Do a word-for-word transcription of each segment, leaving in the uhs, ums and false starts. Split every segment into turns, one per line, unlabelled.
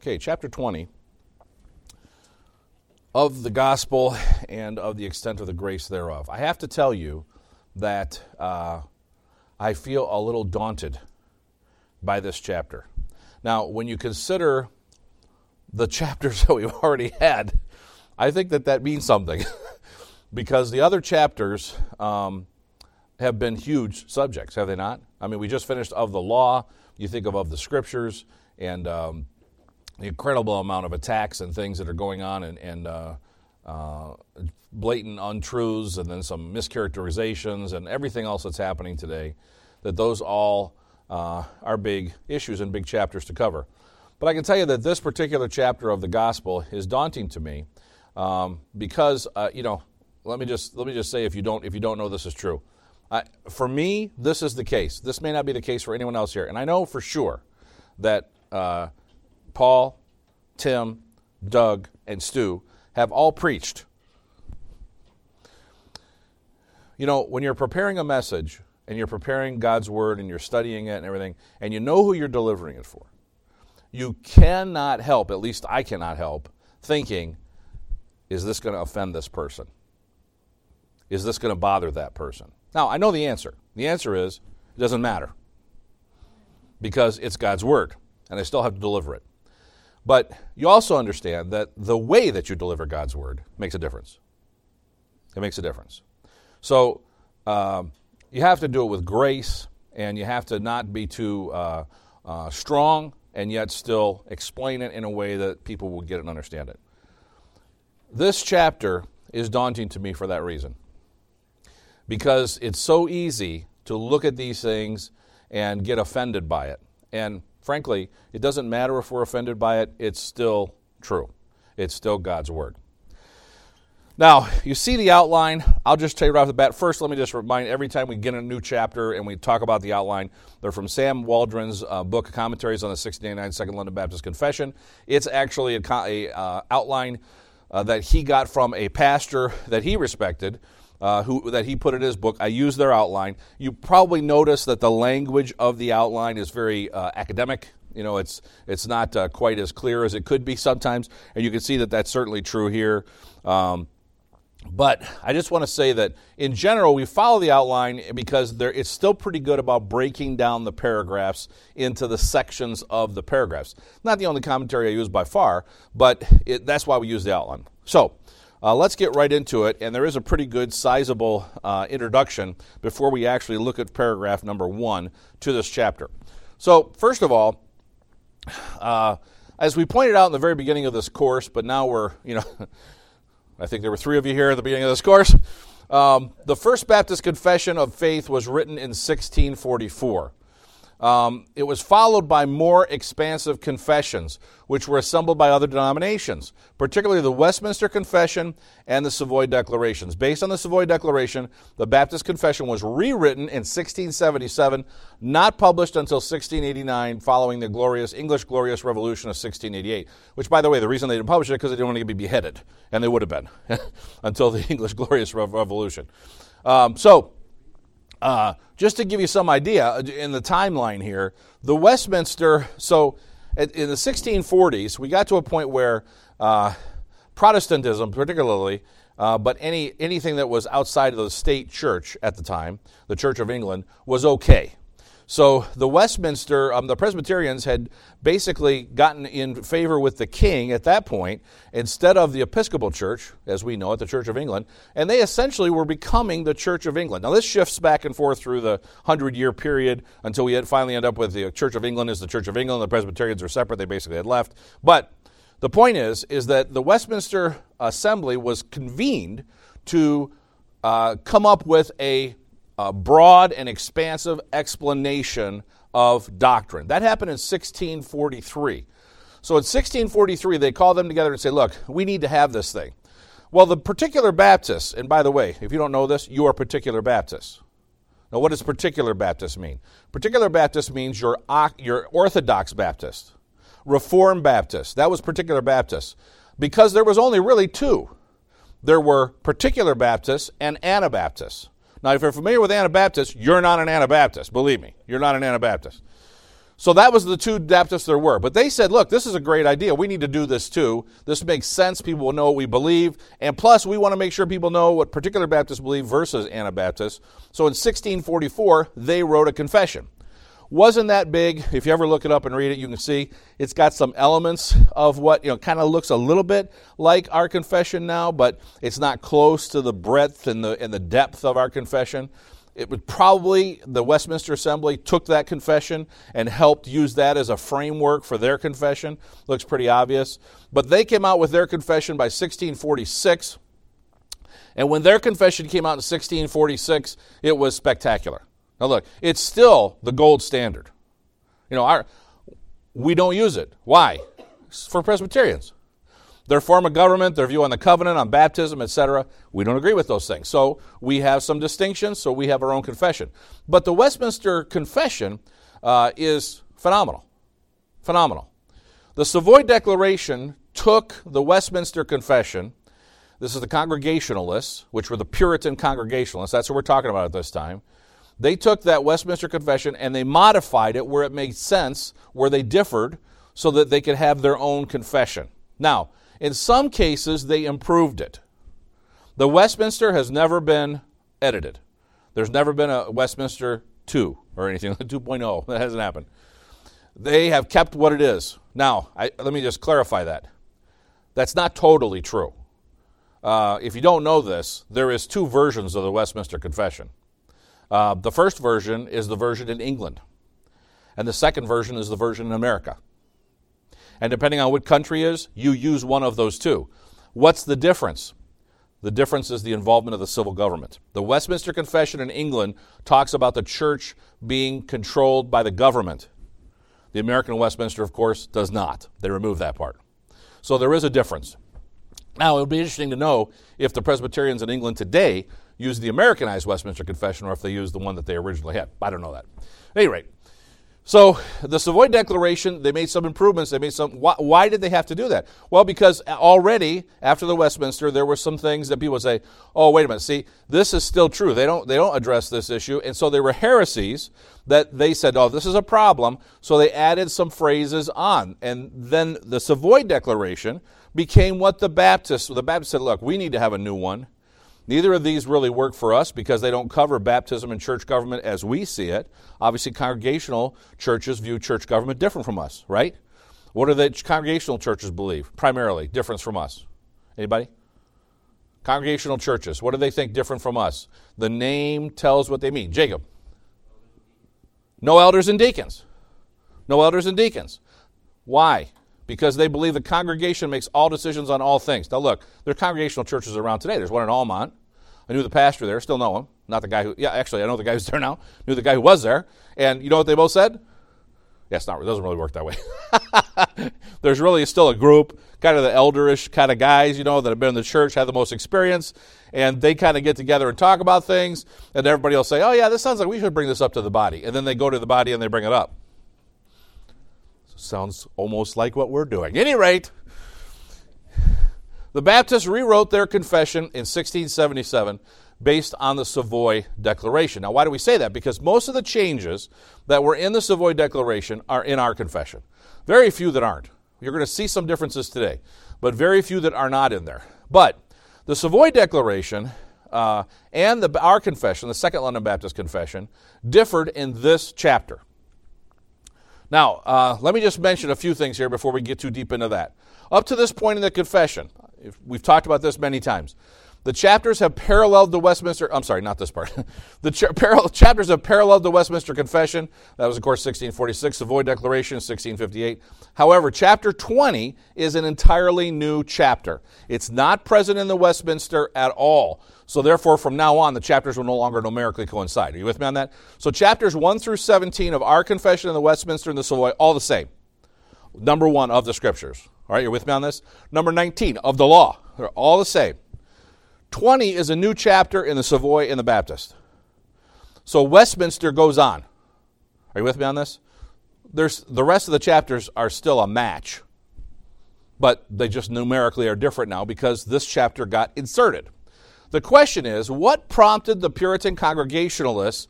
Okay, chapter twenty of the gospel and of the extent of the grace thereof. I have to tell you that uh, I feel a little daunted by this chapter. Now, when you consider the chapters that we've already had, I think that that means something because the other chapters um, have been huge subjects, have they not? I mean, we just finished of the law. You think of of the scriptures and um, the incredible amount of attacks and things that are going on and, and uh, uh, blatant untruths and then some mischaracterizations and everything else that's happening today, that those all uh, are big issues and big chapters to cover. But I can tell you that this particular chapter of the gospel is daunting to me um, because, uh, you know, let me just let me just say if you don't if you don't know this is true. I, for me, this is the case. This may not be the case for anyone else here. And I know for sure that uh, Paul, Tim, Doug, and Stu have all preached. You know, when you're preparing a message and you're preparing God's Word and you're studying it and everything, and you know who you're delivering it for, you cannot help, at least I cannot help, thinking, is this going to offend this person? Is this going to bother that person? Now, I know the answer. The answer is, it doesn't matter. Because it's God's Word, and I still have to deliver it. But you also understand that the way that you deliver God's Word makes a difference. It makes a difference. So um, you have to do it with grace, and you have to not be too uh, uh, strong, and yet still explain it in a way that people will get it and understand it. This chapter is daunting to me for that reason. Because it's so easy to look at these things and get offended by it. And frankly, it doesn't matter if we're offended by it, it's still true. It's still God's Word. Now, you see the outline. I'll just tell you right off the bat. First, let me just remind, every time we get a new chapter and we talk about the outline, they're from Sam Waldron's uh, book, Commentaries on the sixteen eighty-nine Second London Baptist Confession. It's actually a, a uh, outline uh, that he got from a pastor that he respected, Uh, who that he put in his book. I use their outline. You probably notice that the language of the outline is very uh, academic. You know, it's it's not uh, quite as clear as it could be sometimes, and you can see that that's certainly true here. Um, but I just want to say that in general, we follow the outline because there, it's still pretty good about breaking down the paragraphs into the sections of the paragraphs. Not the only commentary I use by far, but it, that's why we use the outline. So, Uh, let's get right into it, and there is a pretty good sizable uh, introduction before we actually look at paragraph number one to this chapter. So, first of all, uh, as we pointed out in the very beginning of this course, but now we're, you know, I think there were three of you here at the beginning of this course, um, the First Baptist Confession of Faith was written in sixteen forty-four. Um, it was followed by more expansive confessions, which were assembled by other denominations, particularly the Westminster Confession and the Savoy Declarations. Based on the Savoy Declaration, the Baptist Confession was rewritten in sixteen seventy-seven, not published until sixteen eighty-nine, following the glorious English Glorious Revolution of sixteen eighty-eight, which, by the way, the reason they didn't publish it is because they didn't want to be beheaded, and they would have been until the English Glorious Revolution. Um, so, Uh, just to give you some idea in the timeline here, the Westminster, so in the sixteen forties, we got to a point where uh, Protestantism particularly, uh, but any anything that was outside of the state church at the time, the Church of England, was okay. So the Westminster, um, the Presbyterians had basically gotten in favor with the king at that point instead of the Episcopal Church, as we know it, the Church of England, and they essentially were becoming the Church of England. Now this shifts back and forth through the hundred-year period until we had finally end up with the Church of England as the Church of England. The Presbyterians are separate. They basically had left. But the point is, is that the Westminster Assembly was convened to uh, come up with a A broad and expansive explanation of doctrine. That happened in sixteen forty-three. So in sixteen forty-three, they called them together and say, look, we need to have this thing. Well, the particular Baptists, and by the way, if you don't know this, you are particular Baptists. Now, what does particular Baptist mean? Particular Baptist means you're, you're Orthodox Baptist, Reformed Baptist. That was particular Baptist. Because there was only really two. There were particular Baptists and Anabaptists. Now, if you're familiar with Anabaptists, you're not an Anabaptist. Believe me, you're not an Anabaptist. So that was the two Baptists there were. But they said, look, this is a great idea. We need to do this too. This makes sense. People will know what we believe. And plus, we want to make sure people know what particular Baptists believe versus Anabaptists. So in sixteen forty-four, they wrote a confession. Wasn't that big. If you ever look it up and read it, you can see it's got some elements of what, you know, kind of looks a little bit like our confession now, but it's not close to the breadth and the and the depth of our confession. It would probably, the Westminster Assembly took that confession and helped use that as a framework for their confession. Looks pretty obvious. But they came out with their confession by sixteen forty-six. And when their confession came out in sixteen forty-six, it was spectacular. Now look, it's still the gold standard. You know, our we don't use it. Why? It's for Presbyterians. Their form of government, their view on the covenant, on baptism, et cetera, we don't agree with those things. So we have some distinctions, so we have our own confession. But the Westminster Confession uh, is phenomenal. Phenomenal. The Savoy Declaration took the Westminster Confession. This is the Congregationalists, which were the Puritan Congregationalists. That's what we're talking about at this time. They took that Westminster Confession and they modified it where it made sense, where they differed, so that they could have their own confession. Now, in some cases, they improved it. The Westminster has never been edited. There's never been a Westminster two or anything, two point oh. That hasn't happened. They have kept what it is. Now, I, let me just clarify that. That's not totally true. Uh, if you don't know this, there is two versions of the Westminster Confession. Uh, the first version is the version in England, and the second version is the version in America. And depending on what country is, you use one of those two. What's the difference? The difference is the involvement of the civil government. The Westminster Confession in England talks about the church being controlled by the government. The American Westminster, of course, does not. They remove that part. So there is a difference. Now, it would be interesting to know if the Presbyterians in England today use the Americanized Westminster Confession or if they use the one that they originally had. I don't know that. At any rate, so the Savoy Declaration, they made some improvements. They made some. Why, why did they have to do that? Well, because already after the Westminster, there were some things that people would say, "Oh, wait a minute. See, this is still true. They don't. They don't address this issue." And so there were heresies that they said, "Oh, this is a problem." So they added some phrases on, and then the Savoy Declaration became what the Baptists. The Baptists said, "Look, we need to have a new one." Neither of these really work for us because they don't cover baptism and church government as we see it. Obviously, congregational churches view church government different from us, right? What do the congregational churches believe? Primarily, difference from us. Anybody? Congregational churches, what do they think different from us? The name tells what they mean. Jacob? No elders and deacons. No elders and deacons. Why? Because they believe the congregation makes all decisions on all things. Now look, there are congregational churches around today. There's one in Almont. I knew the pastor there, still know him. Not the guy who, yeah, actually, I know the guy who's there now. Knew the guy who was there. And you know what they both said? Yeah, it's not, it doesn't really work that way. There's really still a group, kind of the elderish kind of guys, you know, that have been in the church, have the most experience, and they kind of get together and talk about things, and everybody will say, oh yeah, this sounds like we should bring this up to the body. And then they go to the body and they bring it up. Sounds almost like what we're doing. At any rate, the Baptists rewrote their confession in sixteen seventy-seven based on the Savoy Declaration. Now, why do we say that? Because most of the changes that were in the Savoy Declaration are in our confession. Very few that aren't. You're going to see some differences today, but very few that are not in there. But the Savoy Declaration uh, and the, our confession, the Second London Baptist Confession, differed in this chapter. Now, uh, let me just mention a few things here before we get too deep into that. Up to this point in the confession, if we've talked about this many times, the chapters have paralleled the Westminster, I'm sorry, not this part. the cha- par- chapters have paralleled the Westminster Confession. That was, of course, sixteen forty-six, Savoy Declaration, sixteen fifty-eight. However, chapter twenty is an entirely new chapter. It's not present in the Westminster at all. So therefore, from now on, the chapters will no longer numerically coincide. Are you with me on that? So chapters one through seventeen of our confession in the Westminster and the Savoy, all the same. Number one of the Scriptures. All right, you're with me on this? Number nineteen of the law. They're all the same. twenty is a new chapter in the Savoy and the Baptist. So Westminster goes on. Are you with me on this? There's the rest of the chapters are still a match, but they just numerically are different now because this chapter got inserted. The question is, what prompted the Puritan Congregationalists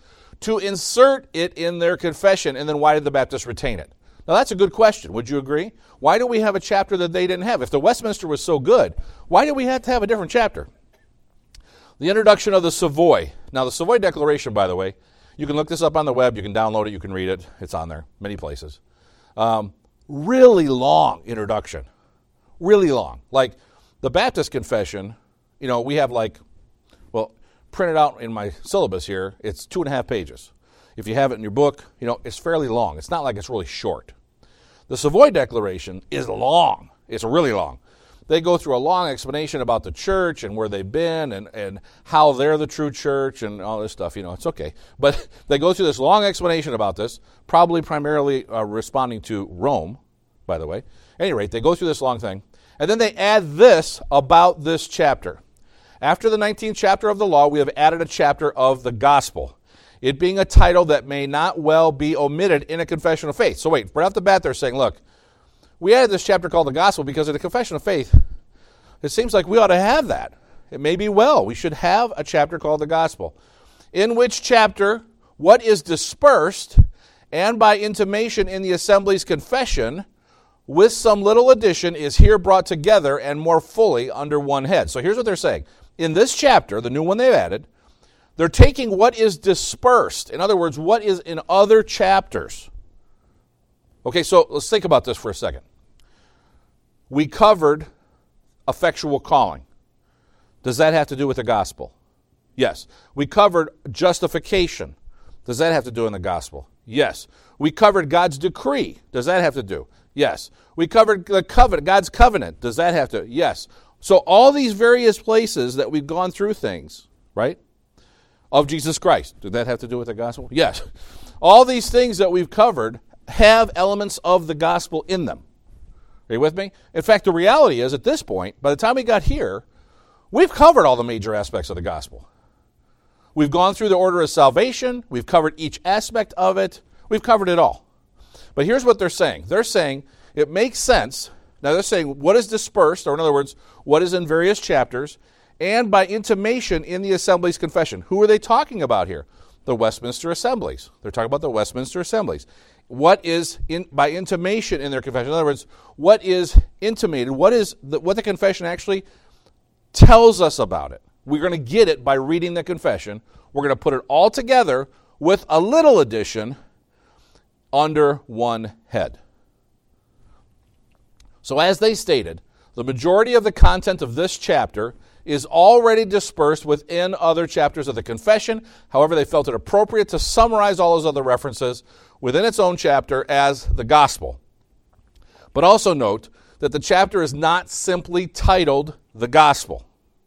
to insert it in their confession, and then why did the Baptists retain it? Now, that's a good question. Would you agree? Why do we have a chapter that they didn't have? If the Westminster was so good, why did we have to have a different chapter? The introduction of the Savoy. Now, the Savoy Declaration, by the way, you can look this up on the web. You can download it. You can read it. It's on there, many places. Um, really long introduction. Really long. Like the Baptist Confession, you know, we have like, well, printed out in my syllabus here, it's two and a half pages. If you have it in your book, you know, it's fairly long. It's not like it's really short. The Savoy Declaration is long. It's really long. They go through a long explanation about the church and where they've been and, and how they're the true church and all this stuff. You know, it's okay. But they go through this long explanation about this, probably primarily uh, responding to Rome, by the way. At any rate, they go through this long thing. And then they add this about this chapter. After the nineteenth chapter of the law, we have added a chapter of the gospel, it being a title that may not well be omitted in a confession of faith. So wait, right off the bat they're saying, look, we added this chapter called the gospel because in a confession of faith, it seems like we ought to have that. It may be well. We should have a chapter called the gospel. In which chapter, what is dispersed, and by intimation in the assembly's confession, with some little addition, is here brought together and more fully under one head. So here's what they're saying. In this chapter, the new one they've added, they're taking what is dispersed. In other words, what is in other chapters. Okay, so let's think about this for a second. We covered effectual calling. Does that have to do with the gospel? Yes. We covered justification. Does that have to do in the gospel? Yes. We covered God's decree. Does that have to do? Yes. We covered the covenant, God's covenant. Does that have to? Yes. So all these various places that we've gone through things, right, of Jesus Christ, did that have to do with the gospel? Yes. All these things that we've covered have elements of the gospel in them. Are you with me? In fact, the reality is at this point, by the time we got here, we've covered all the major aspects of the gospel. We've gone through the order of salvation. We've covered each aspect of it. We've covered it all. But here's what they're saying. They're saying it makes sense. Now they're saying what is dispersed, or in other words, what is in various chapters, and by intimation in the assembly's confession. Who are they talking about here? The Westminster Assemblies. They're talking about the Westminster Assemblies. What is in, by intimation in their confession? In other words, what is intimated? What is the, what the confession actually tells us about it? We're going to get it by reading the confession. We're going to put it all together with a little addition under one head. So as they stated, the majority of the content of this chapter is already dispersed within other chapters of the confession. However, they felt it appropriate to summarize all those other references within its own chapter as the gospel. But also note that the chapter is not simply titled the gospel,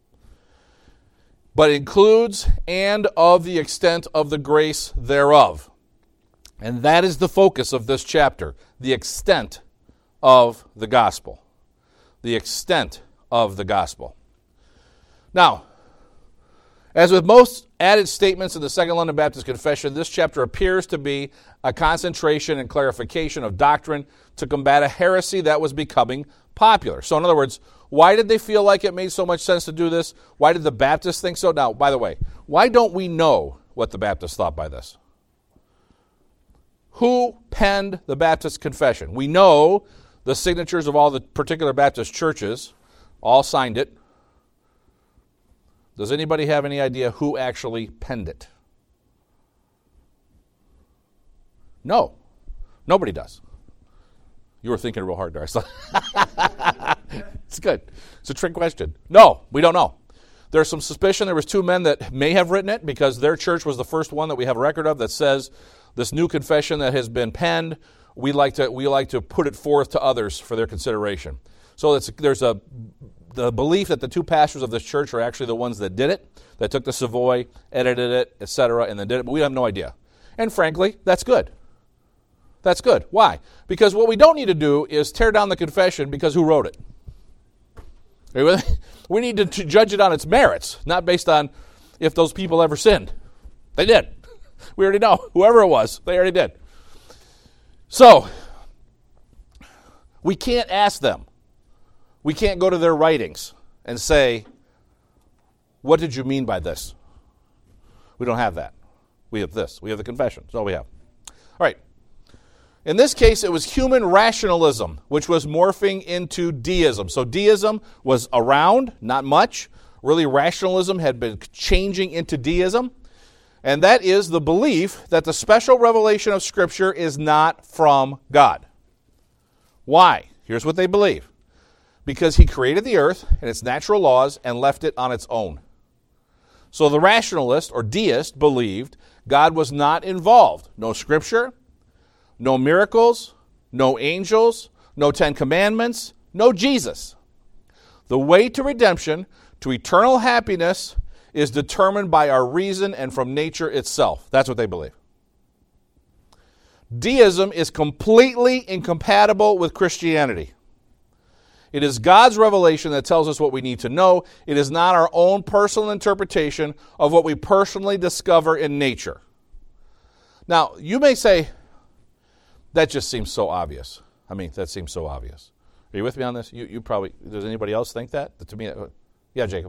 but includes and of the extent of the grace thereof. And that is the focus of this chapter, the extent of the gospel. The extent of the gospel. Now, as with most added statements in the Second London Baptist Confession, this chapter appears to be a concentration and clarification of doctrine to combat a heresy that was becoming popular. So in other words, why did they feel like it made so much sense to do this? Why did the Baptists think so? Now, by the way, why don't we know what the Baptists thought by this? Who penned the Baptist Confession? We know the signatures of all the particular Baptist churches all signed it. Does anybody have any idea who actually penned it? No. Nobody does. You were thinking real hard there. I saw. It's good. It's a trick question. No, we don't know. There's some suspicion there was two men that may have written it because their church was the first one that we have a record of that says this new confession that has been penned, we like to we like to put it forth to others for their consideration. So it's, there's a the belief that the two pastors of this church are actually the ones that did it, that took the Savoy, edited it, et cetera, and then did it, but we have no idea. And frankly, that's good. That's good. Why? Because what we don't need to do is tear down the confession because who wrote it? We need to judge it on its merits, not based on if those people ever sinned. They did. We already know. Whoever it was, they already did. So, we can't ask them. We can't go to their writings and say, what did you mean by this? We don't have that. We have this. We have the confession. That's all we have. All right. In this case, it was human rationalism, which was morphing into deism. So deism was around, not much. Really, rationalism had been changing into deism. And that is the belief that the special revelation of Scripture is not from God. Why? Here's what they believe. Because he created the earth and its natural laws and left it on its own. So the rationalist or deist believed God was not involved. No Scripture, no miracles, no angels, no Ten Commandments, no Jesus. The way to redemption, to eternal happiness, is determined by our reason and from nature itself. That's what they believe. Deism is completely incompatible with Christianity. It is God's revelation that tells us what we need to know. It is not our own personal interpretation of what we personally discover in nature. Now, you may say, that just seems so obvious. I mean, that seems so obvious. Are you with me on this? You, you probably, does anybody else think that? To me, yeah, Jacob.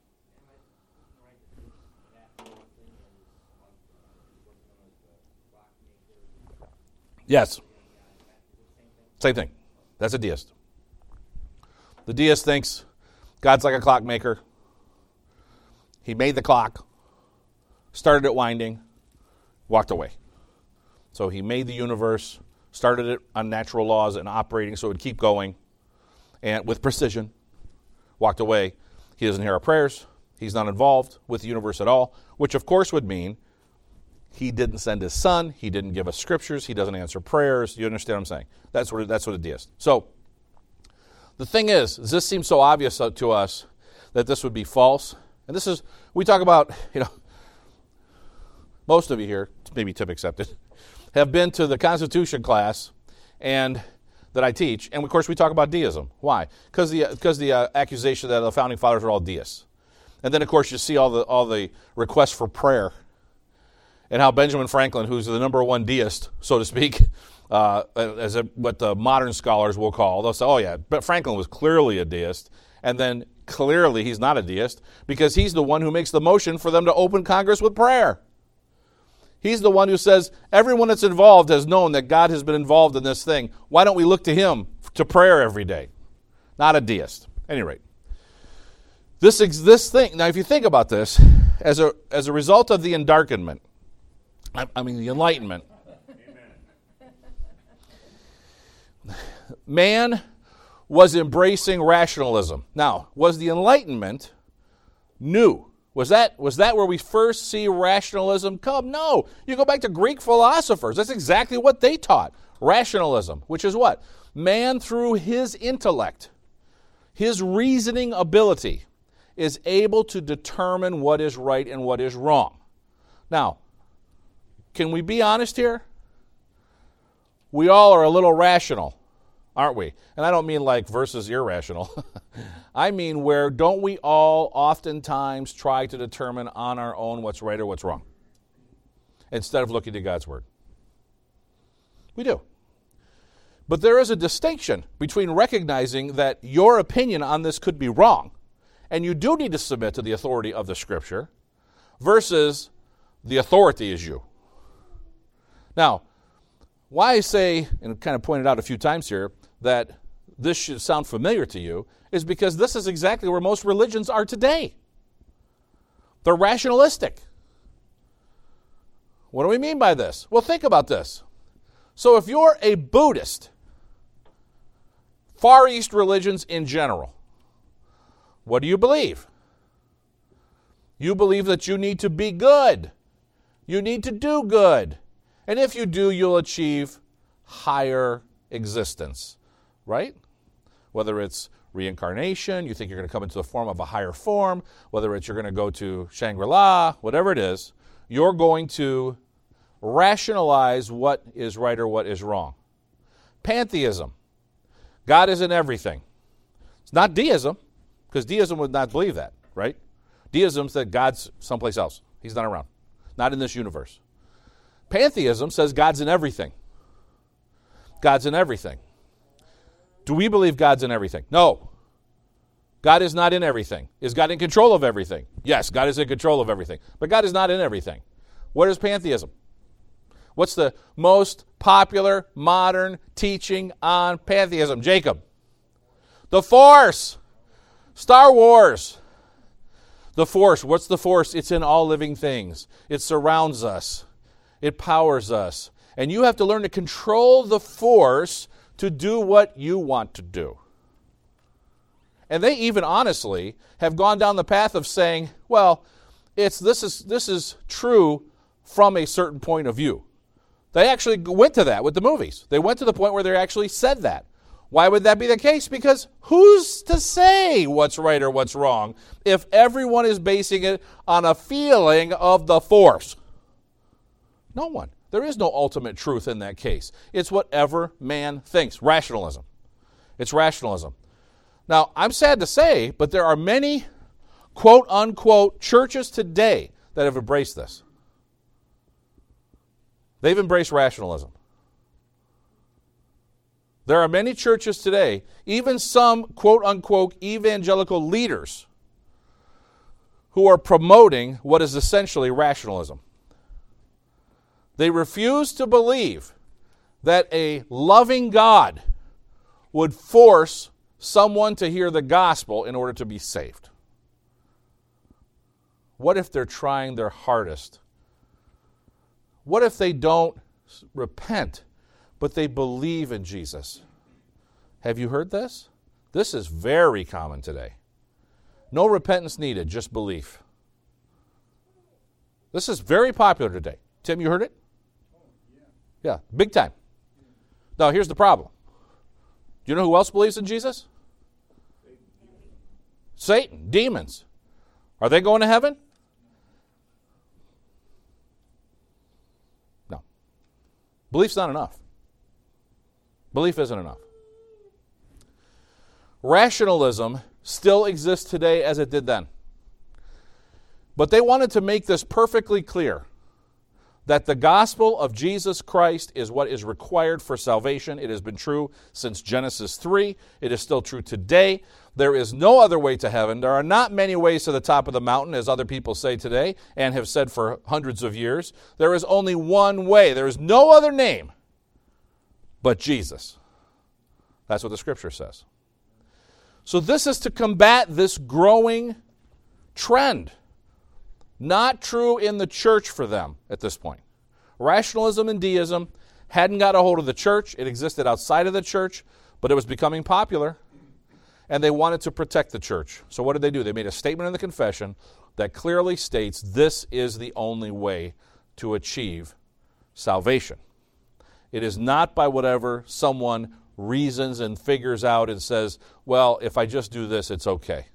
Yes. Same thing. That's a deist. The deist thinks God's like a clockmaker. He made the clock, started it winding, walked away. So he made the universe, started it on natural laws and operating so it would keep going, and with precision, walked away. He doesn't hear our prayers. He's not involved with the universe at all, which of course would mean he didn't send his son. He didn't give us scriptures. He doesn't answer prayers. You understand what I'm saying? That's what, that's what a deist. So the thing is, this seems so obvious to us that this would be false. And this is, we talk about, you know, most of you here, maybe Tim accepted, have been to the Constitution class and that I teach. And of course, we talk about deism. Why? Because the, because the uh, accusation that the founding fathers are all deists. And then, of course, you see all the all the requests for prayer and how Benjamin Franklin, who's the number one deist, so to speak, uh, as a, what the modern scholars will call, they'll say, oh, yeah, but Franklin was clearly a deist. And then clearly he's not a deist because he's the one who makes the motion for them to open Congress with prayer. He's the one who says, everyone that's involved has known that God has been involved in this thing. Why don't we look to him to prayer every day? Not a deist. At any rate. This, this thing, now if you think about this, as a, as a result of the endarkenment, I, I mean the Enlightenment, man was embracing rationalism. Now, was the Enlightenment new? Was that, was that where we first see rationalism come? No. You go back to Greek philosophers. That's exactly what they taught. Rationalism, which is what? Man, through his intellect, his reasoning ability, is able to determine what is right and what is wrong. Now, can we be honest here? We all are a little rational, aren't we? And I don't mean like versus irrational. I mean where don't we all oftentimes try to determine on our own what's right or what's wrong instead of looking to God's Word? We do. But there is a distinction between recognizing that your opinion on this could be wrong, and you do need to submit to the authority of the Scripture, versus the authority is you. Now, why I say, and kind of pointed out a few times here, that this should sound familiar to you, is because this is exactly where most religions are today. They're rationalistic. What do we mean by this? Well, think about this. So if you're a Buddhist, Far East religions in general, what do you believe? You believe that you need to be good. You need to do good. And if you do, you'll achieve higher existence, right? Whether it's reincarnation, you think you're going to come into the form of a higher form, whether it's you're going to go to Shangri-La, whatever it is, you're going to rationalize what is right or what is wrong. Pantheism. God is in everything. It's not deism, because deism would not believe that, right? Deism said God's someplace else. He's not around. Not in this universe. Pantheism says God's in everything. God's in everything. Do we believe God's in everything? No. God is not in everything. Is God in control of everything? Yes, God is in control of everything. But God is not in everything. What is pantheism? What's the most popular modern teaching on pantheism? Jacob. The Force. Star Wars. The Force. What's the Force? It's in all living things. It surrounds us. It powers us. And you have to learn to control the Force to do what you want to do. And they even honestly have gone down the path of saying, well, it's this is this is true from a certain point of view. They actually went to that with the movies. They went to the point where they actually said that. Why would that be the case? Because who's to say what's right or what's wrong if everyone is basing it on a feeling of the Force? No one. There is no ultimate truth in that case. It's whatever man thinks. Rationalism. It's rationalism. Now, I'm sad to say, but there are many quote-unquote churches today that have embraced this. They've embraced rationalism. There are many churches today, even some quote-unquote evangelical leaders, who are promoting what is essentially rationalism. They refuse to believe that a loving God would force someone to hear the gospel in order to be saved. What if they're trying their hardest? What if they don't repent, but they believe in Jesus? Have you heard this? This is very common today. No repentance needed, just belief. This is very popular today. Tim, you heard it? Yeah, big time. Now, here's the problem. Do you know who else believes in Jesus? Satan, demons. Are they going to heaven? No. Belief's not enough. Belief isn't enough. Rationalism still exists today as it did then. But they wanted to make this perfectly clear that the gospel of Jesus Christ is what is required for salvation. It has been true since Genesis three. It is still true today. There is no other way to heaven. There are not many ways to the top of the mountain, as other people say today and have said for hundreds of years. There is only one way. There is no other name but Jesus. That's what the Scripture says. So this is to combat this growing trend. Not true in the church for them at this point. Rationalism and deism hadn't got a hold of the church. It existed outside of the church, but it was becoming popular, and they wanted to protect the church. So what did they do? They made a statement in the confession that clearly states this is the only way to achieve salvation. It is not by whatever someone reasons and figures out and says, well, if I just do this, it's okay.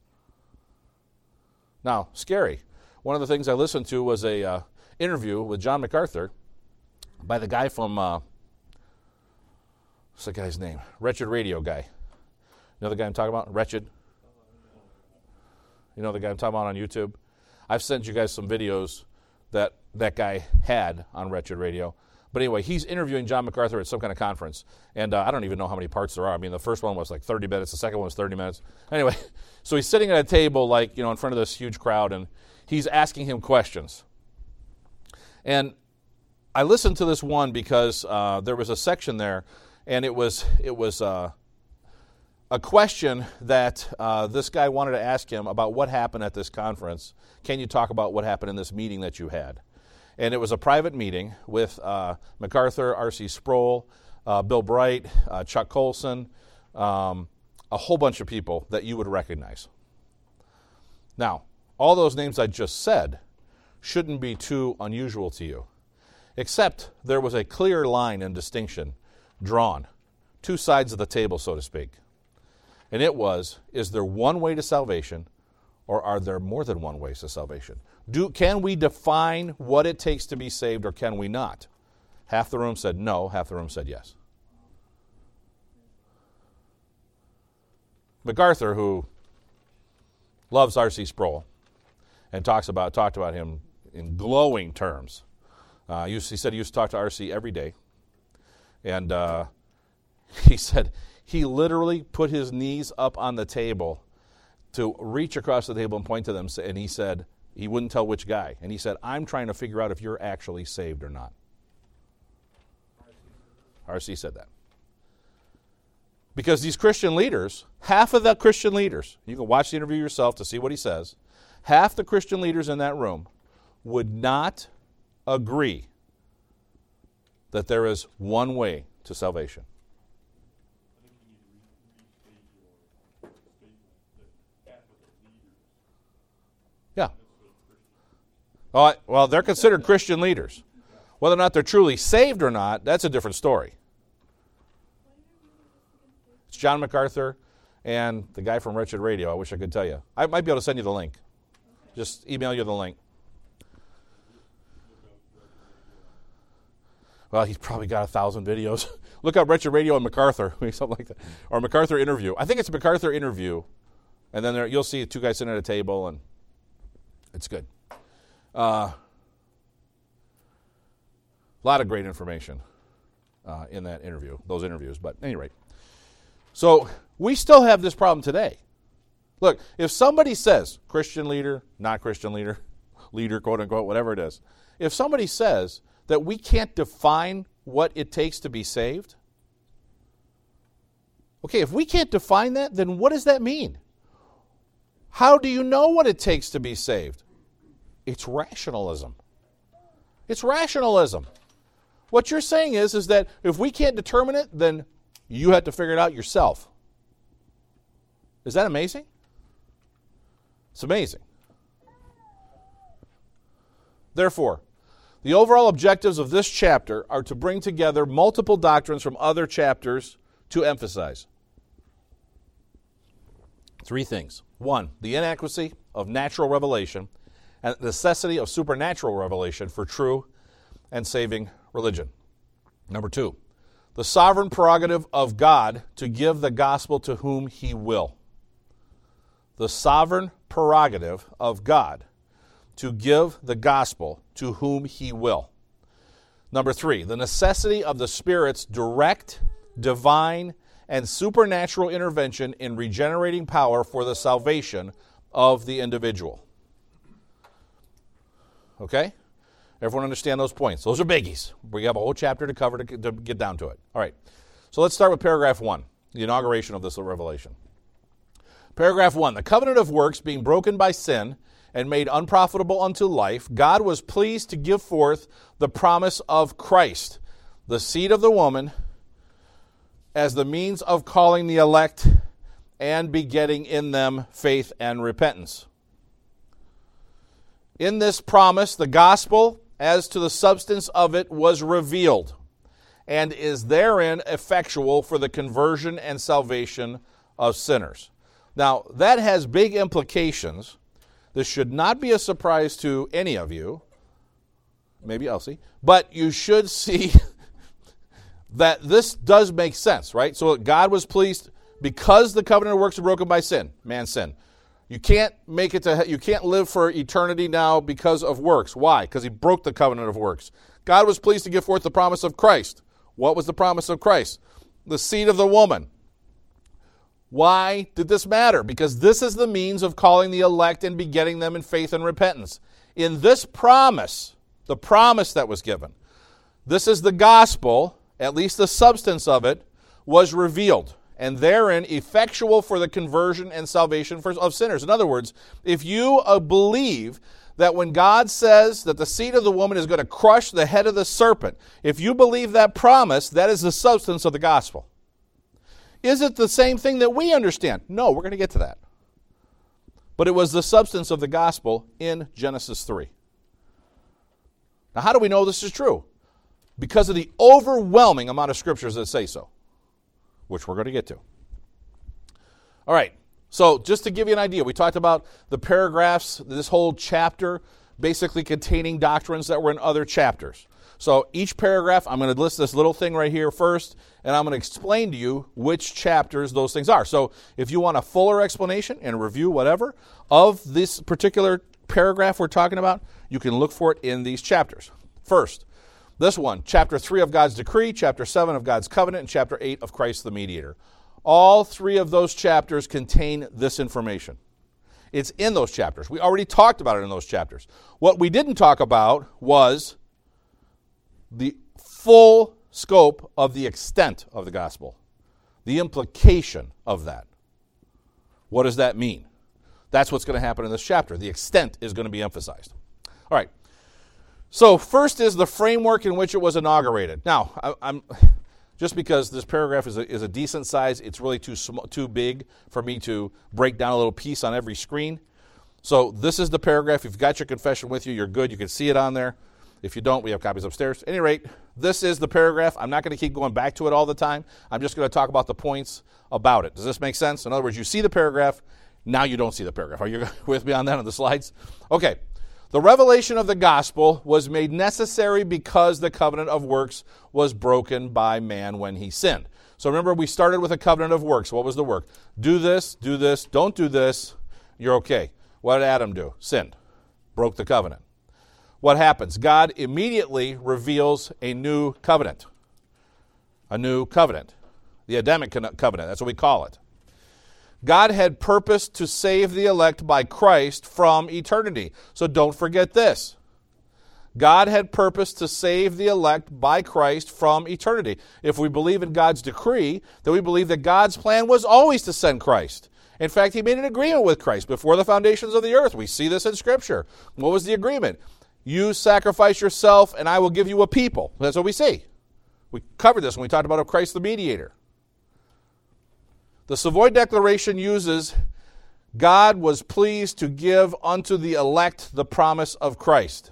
Now, scary. One of the things I listened to was a uh, interview with John MacArthur by the guy from, uh, what's the guy's name? Wretched Radio guy. You know the guy I'm talking about? Wretched? You know the guy I'm talking about on YouTube? I've sent you guys some videos that that guy had on Wretched Radio. But anyway, he's interviewing John MacArthur at some kind of conference. And uh, I don't even know how many parts there are. I mean, the first one was like thirty minutes. The second one was thirty minutes. Anyway, so he's sitting at a table, like, you know, in front of this huge crowd, and he's asking him questions. And I listened to this one because uh, there was a section there, and it was it was uh, a question that uh, this guy wanted to ask him about what happened at this conference. Can you talk about what happened in this meeting that you had? And it was a private meeting with uh, MacArthur, R C Sproul, uh, Bill Bright, uh, Chuck Colson, um, a whole bunch of people that you would recognize. Now, all those names I just said shouldn't be too unusual to you, except there was a clear line and distinction drawn, two sides of the table, so to speak. And it was, is there one way to salvation, or are there more than one way to salvation? Do, can we define what it takes to be saved, or can we not? Half the room said no, half the room said yes. MacArthur, who loves R C Sproul and talks about talked about him in glowing terms, uh, he said he used to talk to R C every day, and uh, he said he literally put his knees up on the table to reach across the table and point to them, and he said, He wouldn't tell which guy. And he said, I'm trying to figure out if you're actually saved or not. R C said that. Because these Christian leaders, half of the Christian leaders, you can watch the interview yourself to see what he says, half the Christian leaders in that room would not agree that there is one way to salvation. Yeah. Oh, well, they're considered Christian leaders. Whether or not they're truly saved or not, that's a different story. It's John MacArthur and the guy from Wretched Radio. I wish I could tell you. I might be able to send you the link. Just email you the link. Well, he's probably got a thousand videos. Look up Wretched Radio and MacArthur, something like that. Or MacArthur Interview. I think it's a MacArthur Interview. And then there, you'll see two guys sitting at a table, and it's good. Uh, a lot of great information uh, in that interview, those interviews. But at any rate. So we still have this problem today. Look, if somebody says, Christian leader, not Christian leader, leader, quote unquote, whatever it is, if somebody says that we can't define what it takes to be saved, okay, if we can't define that, then what does that mean? How do you know what it takes to be saved? It's rationalism. It's rationalism. What you're saying is, is that if we can't determine it, then you have to figure it out yourself. Is that amazing? It's amazing. Therefore, the overall objectives of this chapter are to bring together multiple doctrines from other chapters to emphasize three things. One, the inadequacy of natural revelation and the necessity of supernatural revelation for true and saving religion. Number two, the sovereign prerogative of God to give the gospel to whom he will. The sovereign prerogative of God to give the gospel to whom he will. Number three, the necessity of the Spirit's direct, divine, and supernatural intervention in regenerating power for the salvation of the individual. Okay? Everyone understand those points? Those are biggies. We have a whole chapter to cover to, to get down to it. All right. So let's start with paragraph one, the inauguration of this revelation. Paragraph one, the covenant of works being broken by sin and made unprofitable unto life, God was pleased to give forth the promise of Christ, the seed of the woman, as the means of calling the elect and begetting in them faith and repentance. In this promise, the gospel, as to the substance of it, was revealed, and is therein effectual for the conversion and salvation of sinners. Now, that has big implications. This should not be a surprise to any of you, maybe Elsie, but you should see that this does make sense, right? So God was pleased because the covenant of works are broken by sin, man's sin. You can't make it to, you can't live for eternity now because of works. Why? Because he broke the covenant of works. God was pleased to give forth the promise of Christ. What was the promise of Christ? The seed of the woman. Why did this matter? Because this is the means of calling the elect and begetting them in faith and repentance. In this promise, the promise that was given, this is the gospel, at least the substance of it, was revealed, and therein effectual for the conversion and salvation for, of sinners. In other words, if you uh, believe that when God says that the seed of the woman is going to crush the head of the serpent, if you believe that promise, that is the substance of the gospel. Is it the same thing that we understand? No, we're going to get to that. But it was the substance of the gospel in Genesis three. Now, how do we know this is true? Because of the overwhelming amount of scriptures that say so, which we're going to get to. All right, so just to give you an idea, we talked about the paragraphs, this whole chapter, basically containing doctrines that were in other chapters. So each paragraph, I'm going to list this little thing right here first, and I'm going to explain to you which chapters those things are. So if you want a fuller explanation and a review, whatever, of this particular paragraph we're talking about, you can look for it in these chapters. First, this one, chapter three of God's decree, chapter seven of God's covenant, and chapter eight of Christ the mediator. All three of those chapters contain this information. It's in those chapters. We already talked about it in those chapters. What we didn't talk about was the full scope of the extent of the gospel, the implication of that. What does that mean? That's what's going to happen in this chapter. The extent is going to be emphasized. All right. So first is the framework in which it was inaugurated. Now, I, I'm just because this paragraph is a, is a decent size, it's really too small, too big for me to break down a little piece on every screen. So this is the paragraph. If you've got your confession with you, you're good. You can see it on there. If you don't, we have copies upstairs. At any rate, this is the paragraph. I'm not going to keep going back to it all the time. I'm just going to talk about the points about it. Does this make sense? In other words, you see the paragraph. Now you don't see the paragraph. Are you with me on that on the slides? Okay. The revelation of the gospel was made necessary because the covenant of works was broken by man when he sinned. So remember, we started with a covenant of works. What was the work? Do this, do this, don't do this, you're okay. What did Adam do? Sinned. Broke the covenant. What happens? God immediately reveals a new covenant. A new covenant. The Adamic covenant, that's what we call it. God had purposed to save the elect by Christ from eternity. So don't forget this. God had purposed to save the elect by Christ from eternity. If we believe in God's decree, then we believe that God's plan was always to send Christ. In fact, he made an agreement with Christ before the foundations of the earth. We see this in Scripture. What was the agreement? You sacrifice yourself and I will give you a people. That's what we see. We covered this when we talked about Christ the mediator. The Savoy Declaration uses, God was pleased to give unto the elect the promise of Christ.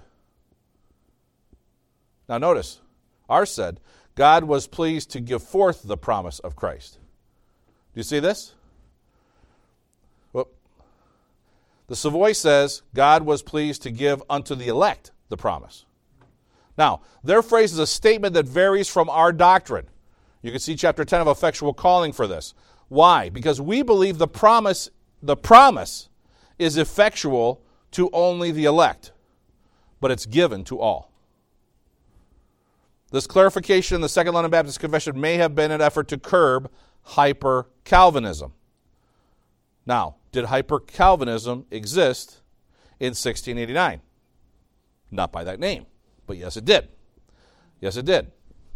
Now notice, ours said, God was pleased to give forth the promise of Christ. Do you see this? Whoop. The Savoy says, God was pleased to give unto the elect the promise. Now, their phrase is a statement that varies from our doctrine. You can see chapter ten of Effectual Calling for this. Why? Because we believe the promise, the promise is effectual to only the elect, but it's given to all. This clarification in the Second London Baptist Confession may have been an effort to curb hyper-Calvinism. Now, did hyper-Calvinism exist in sixteen eighty-nine? Not by that name, but yes, it did. Yes, it did.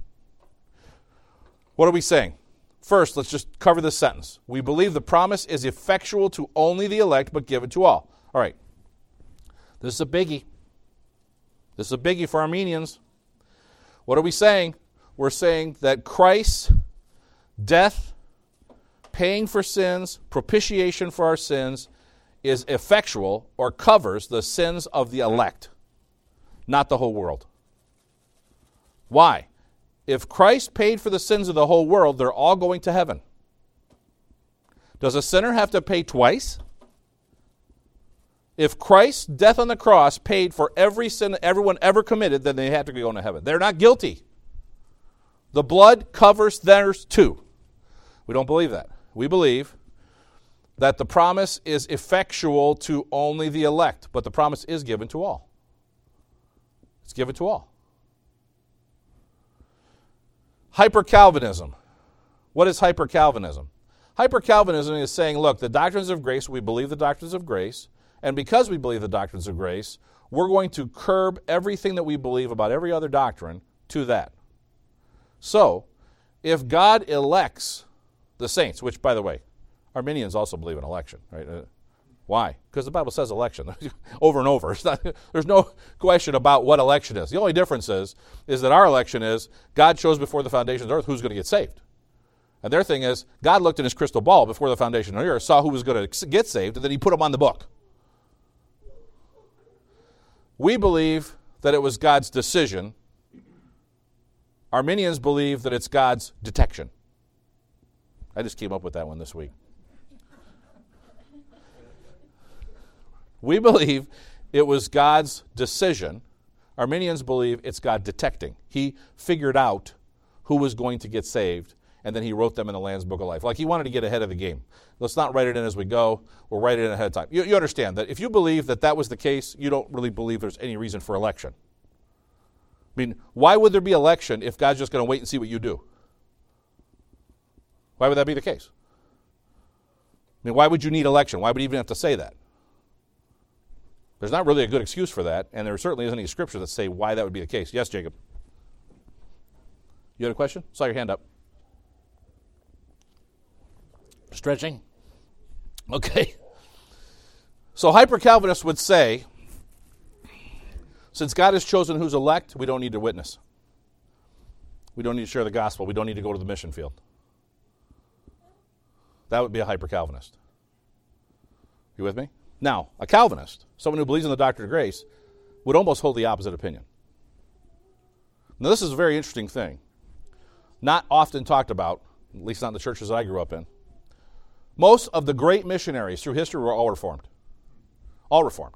What are we saying? First, let's just cover this sentence. We believe the promise is effectual to only the elect, but given to all. All right. This is a biggie. This is a biggie for Armenians. What are we saying? We're saying that Christ's death, paying for sins, propitiation for our sins, is effectual or covers the sins of the elect, not the whole world. Why? If Christ paid for the sins of the whole world, they're all going to heaven. Does a sinner have to pay twice? If Christ's death on the cross paid for every sin everyone ever committed, then they have to go into heaven. They're not guilty. The blood covers theirs too. We don't believe that. We believe that the promise is effectual to only the elect, but the promise is given to all. It's given to all. Hyper-Calvinism. What is hyper-Calvinism? Hyper-Calvinism is saying, look, the doctrines of grace, we believe the doctrines of grace, and because we believe the doctrines of grace, we're going to curb everything that we believe about every other doctrine to that. So, if God elects the saints, which, by the way, Arminians also believe in election, right? Uh, why? Because the Bible says election over and over. It's not, there's no question about what election is. The only difference is, is that our election is God chose before the foundations of the earth who's going to get saved. And their thing is, God looked in his crystal ball before the foundation of the earth, saw who was going to get saved, and then he put them on the book. We believe that it was God's decision. Arminians believe that it's God's detection. I just came up with that one this week. We believe it was God's decision. Arminians believe it's God detecting. He figured out who was going to get saved, and then he wrote them in the Lamb's Book of Life. Like he wanted to get ahead of the game. Let's not write it in as we go. We'll write it in ahead of time. You, you understand that if you believe that that was the case, you don't really believe there's any reason for election. I mean, why would there be election if God's just going to wait and see what you do? Why would that be the case? I mean, why would you need election? Why would he even have to say that? There's not really a good excuse for that, and there certainly isn't any scripture that say why that would be the case. Yes, Jacob? You had a question? Saw your hand up. Stretching? Okay. So hyper-Calvinists would say, since God has chosen who's elect, we don't need to witness. We don't need to share the gospel. We don't need to go to the mission field. That would be a hyper-Calvinist. You with me? Now, a Calvinist, someone who believes in the doctrine of grace, would almost hold the opposite opinion. Now, this is a very interesting thing. Not often talked about, at least not in the churches I grew up in. Most of the great missionaries through history were all Reformed. All Reformed.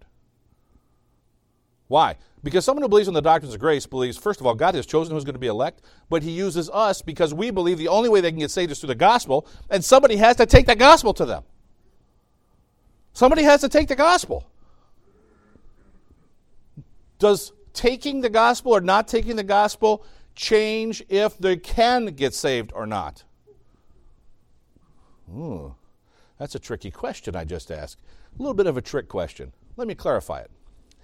Why? Because someone who believes in the doctrines of grace believes, first of all, God has chosen who's going to be elect, but he uses us because we believe the only way they can get saved is through the gospel, and somebody has to take the gospel to them. Somebody has to take the gospel. Does taking the gospel or not taking the gospel change if they can get saved or not? Ooh, that's a tricky question I just asked. A little bit of a trick question. Let me clarify it.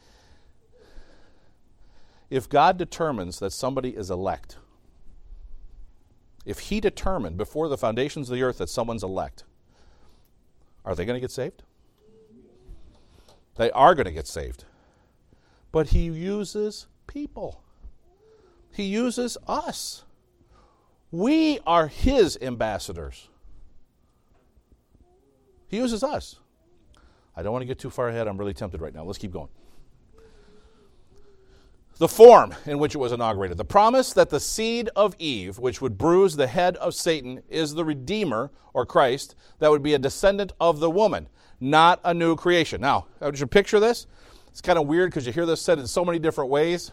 If God determines that somebody is elect, if he determined before the foundations of the earth that someone's elect, are they going to get saved? They are going to get saved. But he uses people. He uses us. We are his ambassadors. He uses us. I don't want to get too far ahead. I'm really tempted right now. Let's keep going. The form in which it was inaugurated. The promise that the seed of Eve, which would bruise the head of Satan, is the Redeemer, or Christ, that would be a descendant of the woman, not a new creation. Now, would you picture this? It's kind of weird because you hear this said in so many different ways.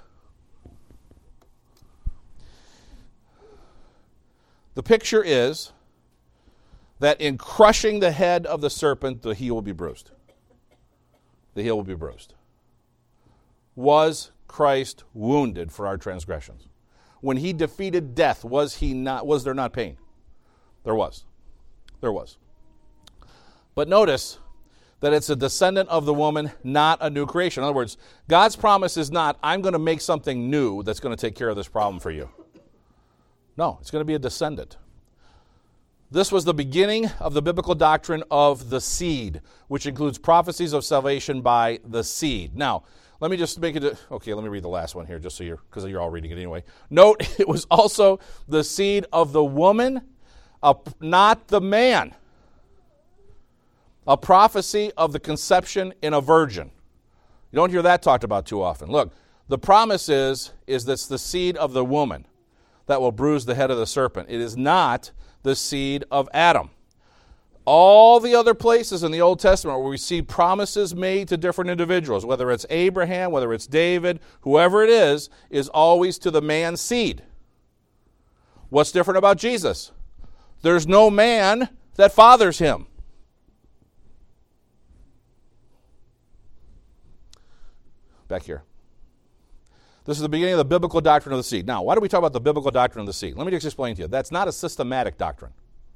The picture is that in crushing the head of the serpent, the heel will be bruised. The heel will be bruised. Was Christ wounded for our transgressions? When he defeated death, was he not? Was there not pain? There was. There was. But notice that it's a descendant of the woman, not a new creation. In other words, God's promise is not, I'm going to make something new that's going to take care of this problem for you. No, it's going to be a descendant. This was the beginning of the biblical doctrine of the seed, which includes prophecies of salvation by the seed. Now, let me just make it, okay, let me read the last one here, just so you're, because you're all reading it anyway. Note, it was also the seed of the woman, uh, not the man. A prophecy of the conception in a virgin. You don't hear that talked about too often. Look, the promise is, is this the seed of the woman that will bruise the head of the serpent. It is not the seed of Adam. All the other places in the Old Testament where we see promises made to different individuals, whether it's Abraham, whether it's David, whoever it is, is always to the man's seed. What's different about Jesus? There's no man that fathers him. Back here. This is the beginning of the biblical doctrine of the seed. Now, why do we talk about the biblical doctrine of the seed? Let me just explain to you. That's not a systematic doctrine.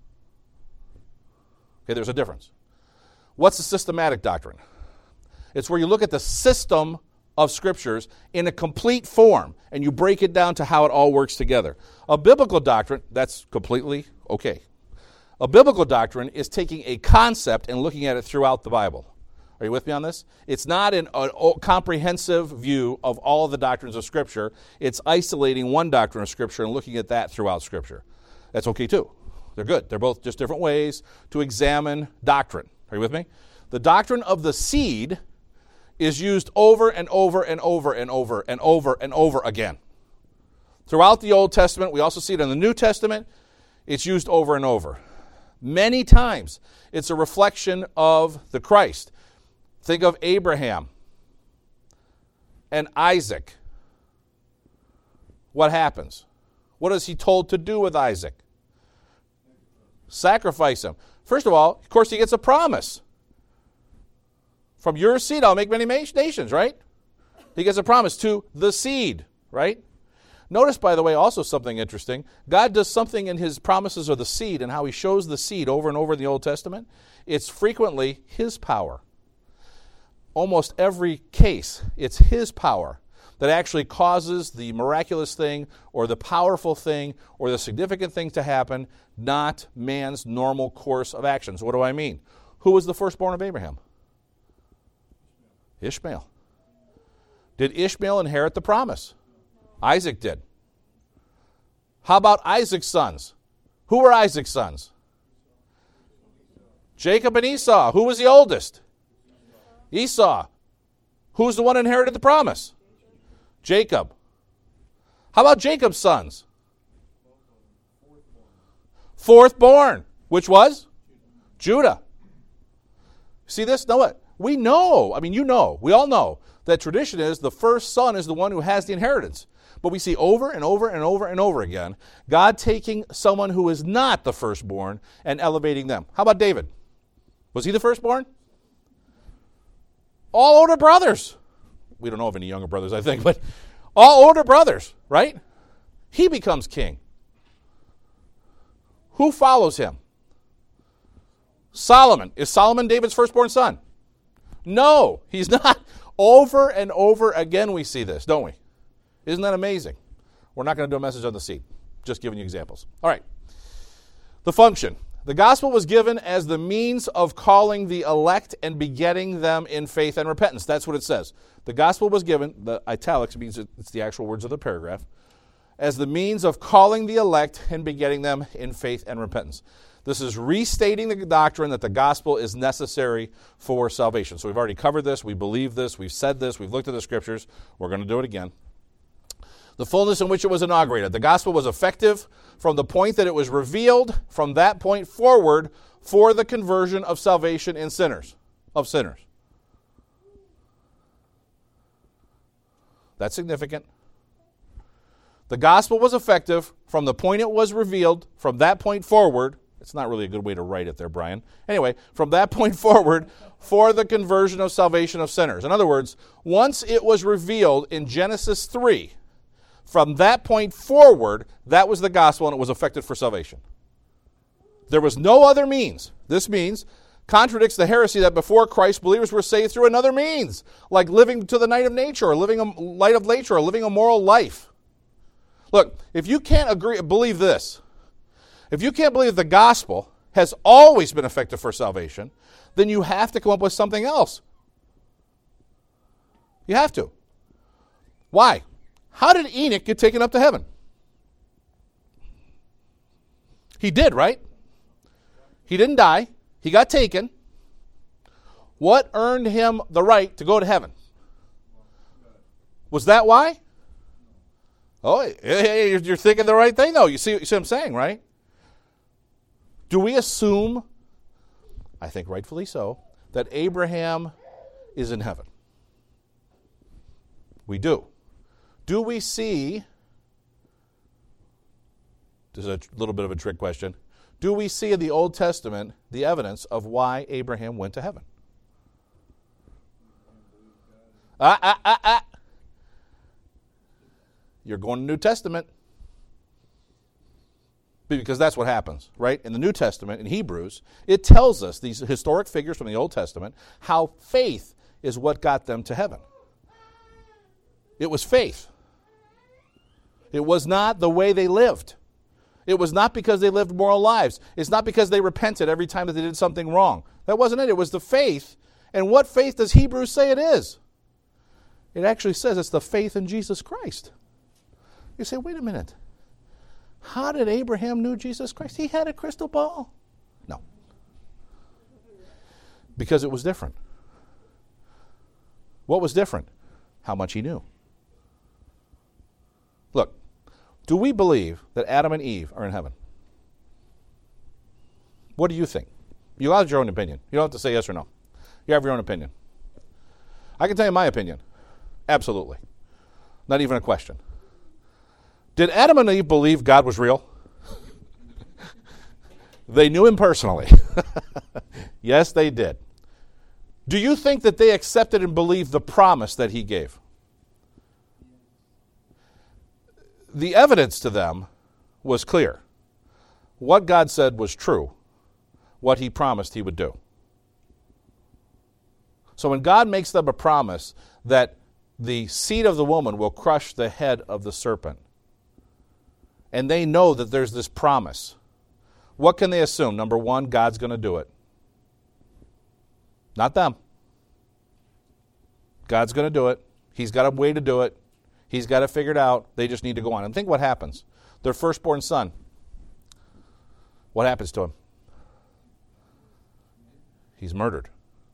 Okay, there's a difference. What's a systematic doctrine? It's where you look at the system of scriptures in a complete form, and you break it down to how it all works together. A biblical doctrine, that's completely okay. A biblical doctrine is taking a concept and looking at it throughout the Bible. Are you with me on this? It's not an, a, a comprehensive view of all of the doctrines of Scripture. It's isolating one doctrine of Scripture and looking at that throughout Scripture. That's okay too. They're good. They're both just different ways to examine doctrine. Are you with me? The doctrine of the seed is used over and over and over and over and over and over again. Throughout the Old Testament, we also see it in the New Testament. It's used over and over. Many times, it's a reflection of the Christ. Think of Abraham and Isaac. What happens? What is he told to do with Isaac? Sacrifice him. First of all, of course, he gets a promise. From your seed, I'll make many nations, right? He gets a promise to the seed, right? Notice, by the way, also something interesting. God does something in his promises of the seed and how he shows the seed over and over in the Old Testament. It's frequently his power. almost every case, it's his power that actually causes the miraculous thing or the powerful thing or the significant thing to happen, not man's normal course of actions. What do I mean? Who was the firstborn of Abraham? Ishmael. Did Ishmael inherit the promise? Isaac did. How about Isaac's sons? Who were Isaac's sons? Jacob and Esau. Who was the oldest? Esau. Who's the one who inherited the promise? Jacob. How about Jacob's sons? Fourth born. Which was? Judah. See this? Know what? We know, I mean, you know, we all know that tradition is the first son is the one who has the inheritance. But we see over and over and over and over again God taking someone who is not the firstborn and elevating them. How about David? Was he the firstborn? All older brothers. We don't know of any younger brothers, I think, but all older brothers, right? He becomes king. Who follows him? Solomon. Is Solomon David's firstborn son? No, he's not. Over and over again we see this, don't we? Isn't that amazing? We're not going to do a message on the seed. Just giving you examples. All right. The function. The gospel was given as the means of calling the elect and begetting them in faith and repentance. That's what it says. The gospel was given, the italics means it's the actual words of the paragraph, as the means of calling the elect and begetting them in faith and repentance. This is restating the doctrine that the gospel is necessary for salvation. So we've already covered this. We believe this. We've said this. We've looked at the scriptures. We're going to do it again. The fullness in which it was inaugurated. The gospel was effective from the point that it was revealed, from that point forward, for the conversion of salvation in sinners, of sinners. That's significant. The gospel was effective from the point it was revealed, from that point forward. It's not really a good way to write it there, Brian. Anyway, from that point forward, for the conversion of salvation of sinners. In other words, once it was revealed in Genesis three, from that point forward, that was the gospel and it was effective for salvation. There was no other means. This means contradicts the heresy that before Christ, believers were saved through another means, like living to the night of nature, or living a light of nature, or living a moral life. Look, if you can't agree, believe this. If you can't believe the gospel has always been effective for salvation, then you have to come up with something else. You have to. Why? How did Enoch get taken up to heaven? He did, right? He didn't die. He got taken. What earned him the right to go to heaven? Was that why? Oh, you're thinking the right thing, though. You see, you see what I'm saying, right? Do we assume, I think rightfully so, that Abraham is in heaven? We do. Do we see, this is a little bit of a trick question, do we see in the Old Testament the evidence of why Abraham went to heaven? Ah, ah, ah, ah. You're going to New Testament. Because that's what happens, right? In the New Testament, in Hebrews, it tells us, these historic figures from the Old Testament, how faith is what got them to heaven. It was faith. It was not the way they lived. It was not because they lived moral lives. It's not because they repented every time that they did something wrong. That wasn't it. It was the faith. And what faith does Hebrews say it is? It actually says it's the faith in Jesus Christ. You say, wait a minute. How did Abraham know Jesus Christ? He had a crystal ball. No. Because it was different. What was different? How much he knew. Look, do we believe that Adam and Eve are in heaven? What do you think? You have your own opinion. You don't have to say yes or no. You have your own opinion. I can tell you my opinion. Absolutely. Not even a question. Did Adam and Eve believe God was real? They knew him personally. Yes, they did. Do you think that they accepted and believed the promise that he gave? The evidence to them was clear. What God said was true. What he promised he would do. So when God makes them a promise that the seed of the woman will crush the head of the serpent, and they know that there's this promise, what can they assume? Number one, God's going to do it. Not them. God's going to do it. He's got a way to do it. He's got it figured out. They just need to go on. And think what happens. Their firstborn son. What happens to him? He's murdered.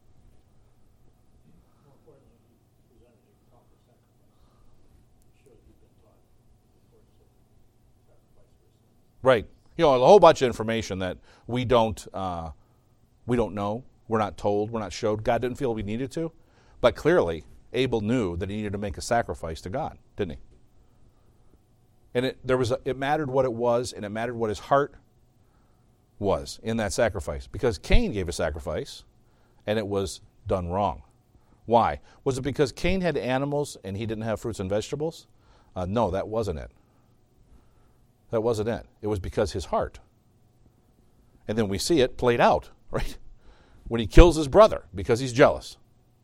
Right. You know, a whole bunch of information that we don't uh, we don't know. We're not told. We're not showed. God didn't feel we needed to. But clearly, Abel knew that he needed to make a sacrifice to God, didn't he? And it there was a, it mattered what it was, and it mattered what his heart was in that sacrifice. Because Cain gave a sacrifice, and it was done wrong. Why? Was it because Cain had animals and he didn't have fruits and vegetables? Uh, no, that wasn't it. That wasn't it. It was because his heart. And then we see it played out, right? When he kills his brother because he's jealous.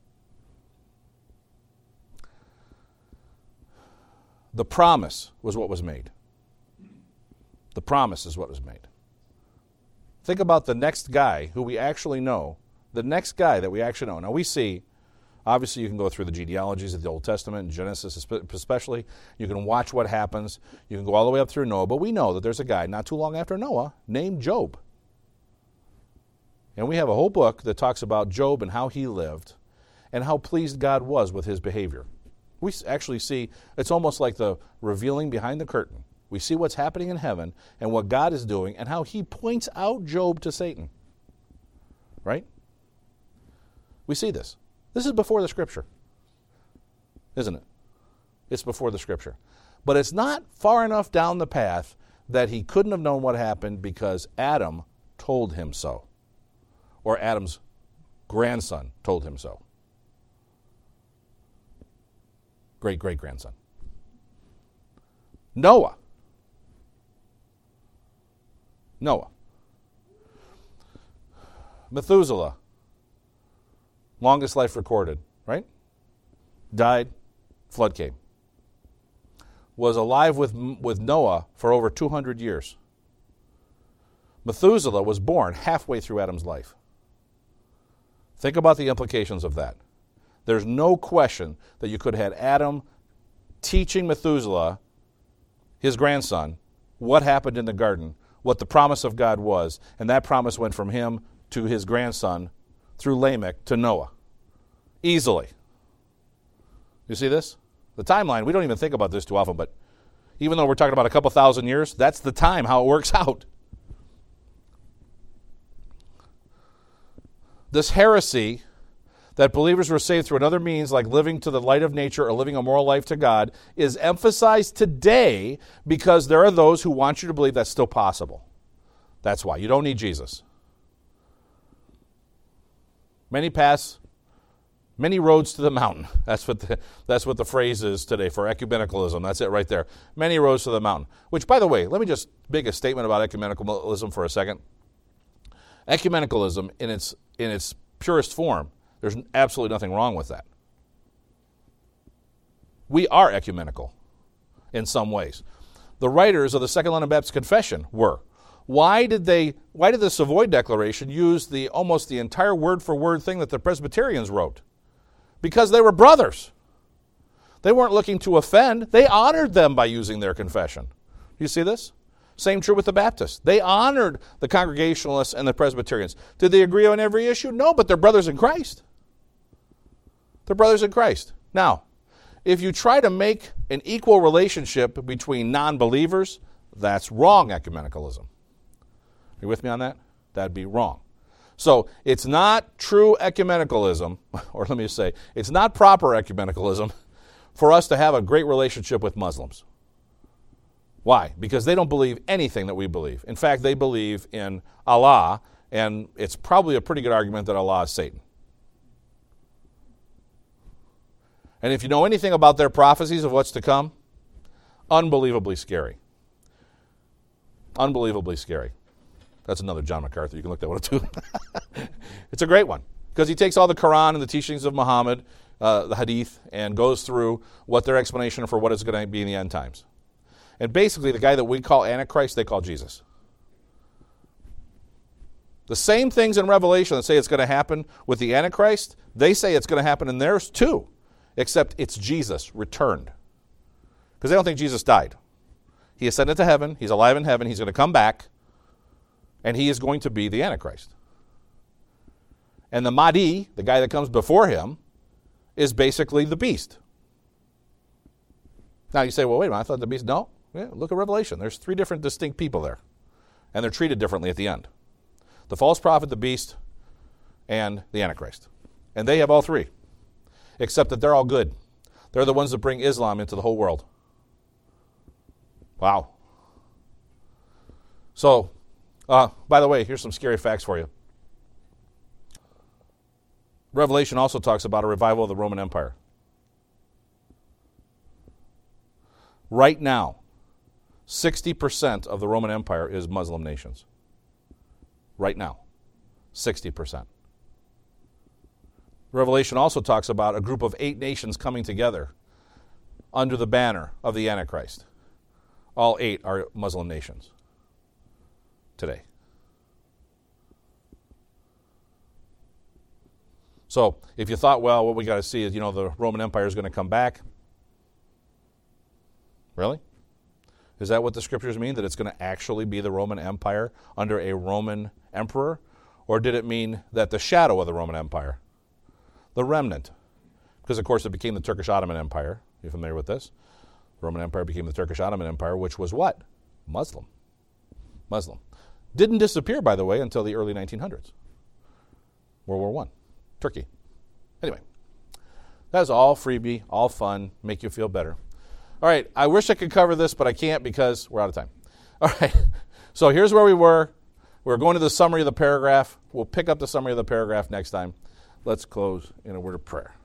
The promise was what was made. The promise is what was made. Think about the next guy who we actually know, the next guy that we actually know. Now we see, obviously you can go through the genealogies of the Old Testament, Genesis especially. You can watch what happens. You can go all the way up through Noah. But we know that there's a guy not too long after Noah named Job. And we have a whole book that talks about Job and how he lived and how pleased God was with his behavior. We actually see, it's almost like the revealing behind the curtain. We see what's happening in heaven and what God is doing and how he points out Job to Satan. Right? We see this. This is before the Scripture, isn't it? It's before the Scripture. But it's not far enough down the path that he couldn't have known what happened because Adam told him so. Or Adam's grandson told him so. Great-great-grandson. Noah. Noah. Methuselah. Longest life recorded, right? Died, flood came. Was alive with, with Noah for over two hundred years. Methuselah was born halfway through Adam's life. Think about the implications of that. There's no question that you could have had Adam teaching Methuselah, his grandson, what happened in the garden, what the promise of God was, and that promise went from him to his grandson through Lamech to Noah. Easily. You see this? The timeline, we don't even think about this too often, but even though we're talking about a couple thousand years, that's the time, how it works out. This heresy that believers were saved through another means like living to the light of nature or living a moral life to God is emphasized today because there are those who want you to believe that's still possible. That's why. You don't need Jesus. Many paths, many roads to the mountain. That's what the, that's what the phrase is today for ecumenicalism. That's it right there. Many roads to the mountain. Which, by the way, let me just make a statement about ecumenicalism for a second. Ecumenicalism in its in its purest form, there's absolutely nothing wrong with that. We are ecumenical in some ways. The writers of the Second London Baptist Confession were. Why did they? Why did the Savoy Declaration use the almost the entire word-for-word thing that the Presbyterians wrote? Because they were brothers. They weren't looking to offend. They honored them by using their confession. You see this? Same true with the Baptists. They honored the Congregationalists and the Presbyterians. Did they agree on every issue? No, but they're brothers in Christ. They're brothers in Christ. Now, if you try to make an equal relationship between non-believers, that's wrong ecumenicalism. Are you with me on that? That'd be wrong. So it's not true ecumenicalism, or let me just say, it's not proper ecumenicalism for us to have a great relationship with Muslims. Why? Because they don't believe anything that we believe. In fact, they believe in Allah, and it's probably a pretty good argument that Allah is Satan. And if you know anything about their prophecies of what's to come, unbelievably scary. Unbelievably scary. That's another John MacArthur. You can look that one up too. It's a great one. Because he takes all the Quran and the teachings of Muhammad, uh, the Hadith, and goes through what their explanation for what is going to be in the end times. And basically, the guy that we call Antichrist, they call Jesus. The same things in Revelation that say it's going to happen with the Antichrist, they say it's going to happen in theirs too, except it's Jesus returned. Because they don't think Jesus died. He ascended to heaven, he's alive in heaven, he's going to come back, and he is going to be the Antichrist. And the Mahdi, the guy that comes before him, is basically the beast. Now you say, well, wait a minute, I thought the beast, no. Yeah, look at Revelation. There's three different distinct people there. And they're treated differently at the end. The false prophet, the beast, and the Antichrist. And they have all three. Except that they're all good. They're the ones that bring Islam into the whole world. Wow. So, uh, by the way, here's some scary facts for you. Revelation also talks about a revival of the Roman Empire. Right now, sixty percent of the Roman Empire is Muslim nations. Right now, sixty percent. Revelation also talks about a group of eight nations coming together under the banner of the Antichrist. All eight are Muslim nations today. So if you thought, well, what we got to see is, you know, the Roman Empire is going to come back. Really? Is that what the scriptures mean, that it's going to actually be the Roman Empire under a Roman emperor? Or did it mean that the shadow of the Roman Empire, the remnant? Because, of course, it became the Turkish Ottoman Empire. You're familiar with this? The Roman Empire became the Turkish Ottoman Empire, which was what? Muslim. Muslim. Didn't disappear, by the way, until the early nineteen hundreds. World War One. Turkey. Anyway, that's all freebie, all fun, make you feel better. All right, I wish I could cover this, but I can't because we're out of time. All right, so here's where we were. We're going to the summary of the paragraph. We'll pick up the summary of the paragraph next time. Let's close in a word of prayer.